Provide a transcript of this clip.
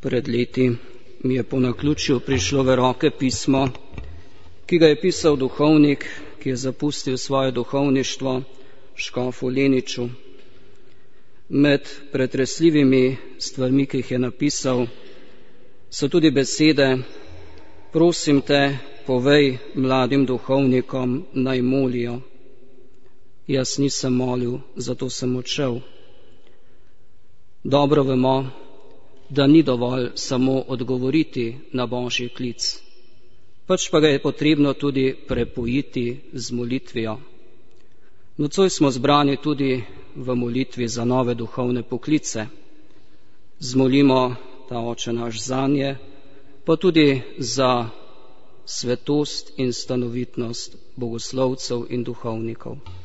Pred leti mi je po naključju prišlo v roke pismo, ki ga je pisal duhovnik, ki je zapustil svoje duhovništvo, škofu Leniču. Med pretresljivimi stvarmi, ki jih je napisal, so tudi besede: prosim te, povej mladim duhovnikom, naj molijo. Jaz nisem molil, zato sem odšel. Dobro vemo, da ni dovolj samo odgovoriti na Božji klic, pač pa ga je potrebno tudi prepojiti z molitvijo. Nocoj smo zbrani tudi v molitvi za nove duhovne poklice. Zmolimo ta Oče naš zanje, pa tudi za svetost in stanovitnost bogoslovcev in duhovnikov.